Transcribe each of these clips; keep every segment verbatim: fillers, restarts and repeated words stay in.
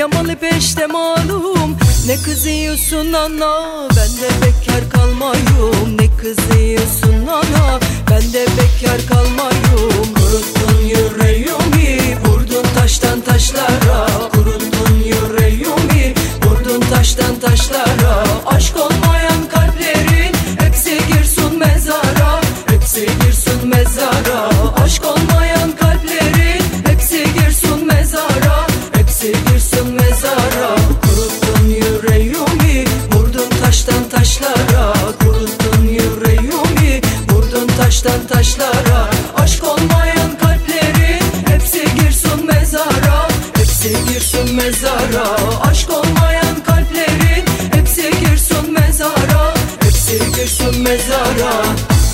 yamalı peşte malum. Ne kızıyorsun ana, ben de bekar kalmayım. Ne kızıyorsun ana, ben de bekar kalmayım. Kuruttun yüreğimi, vurdun taştan taşlara. Kuruttun yüreğimi, vurdun taştan taşlara. Aşk olmayan kalplerin hepsi girsin mezara. Hepsi girsin mezara. Aşk olmayan kalplerin hepsi girsin mezara. Hepsi girsin mezara. Kuruttun yüreğimi, vurdun taştan taşlara. Kuruttun yüreğimi, vurdun taştan taşlara. Aşk olmayan kalplerin hepsi girsin mezara. Hepsi girsin mezara. Aşk olmayan kalplerin hepsi girsin mezara. Hepsi girsin mezara.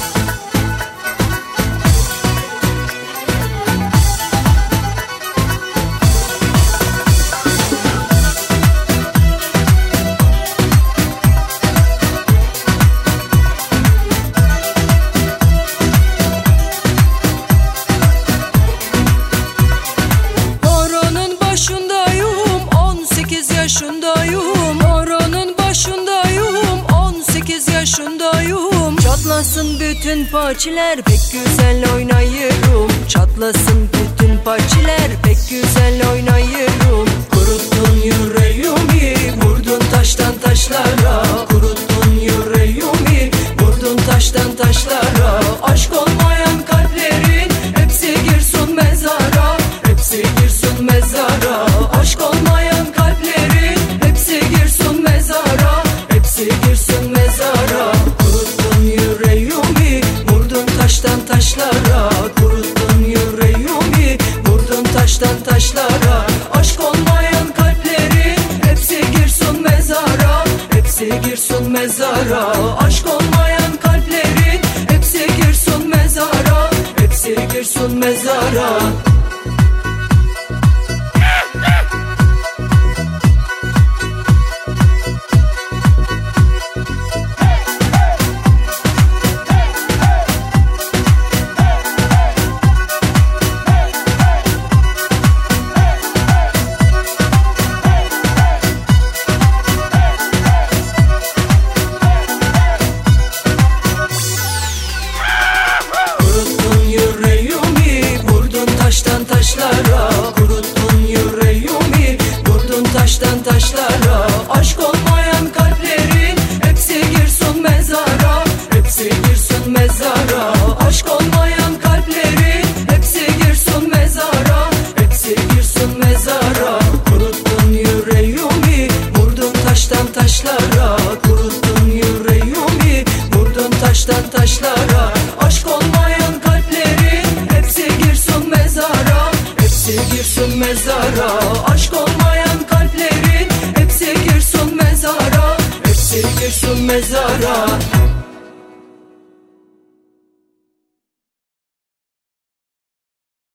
Yaşındayım, oranın başındayım. On sekiz yaşındayım. Çatlasın bütün parçalar, pek güzel oynayırım. Çatlasın bütün parçalar, pek güzel oynayırım. Kuruttun yüreğimi, vurdun taştan taşlara. Kuruttun yüreğimi, vurdun taştan taşlara. Aşk olmayan kalplerin hepsi girsin mezara. Hepsi girsin mezara. Aşk olmayan kalplerin hepsi girsin mezara. Hepsi girsin mezara. Kuruttun yüreğimi, vurdun taştan taşlara. Kuruttun yüreğimi, vurdun taştan taşlara. Aşk olmayan kalplerin hepsi girsin mezara. Hepsi girsin mezara. Aşk olmayan kalplerin hepsi girsin mezara. Hepsi girsin mezara. Taştan taşlara, kuruttun yüreğimi, vurdun taştan taşlara. Aşk olmayan kalplerin hepsi girsin mezara. Hepsi girsin mezara. Aşk olmayan kalplerin hepsi girsin mezara. Hepsi girsin mezara. Kuruttun yüreğimi, vurdun taştan taşlara. Kuruttun yüreğimi, vurdun taştan taşlara. Aşk olmayan kalplerin hepsi girsin mezara. Hepsi girsin mezara. Aşk olmayan kalplerin hepsi girsin mezara. Hepsi girsin mezara.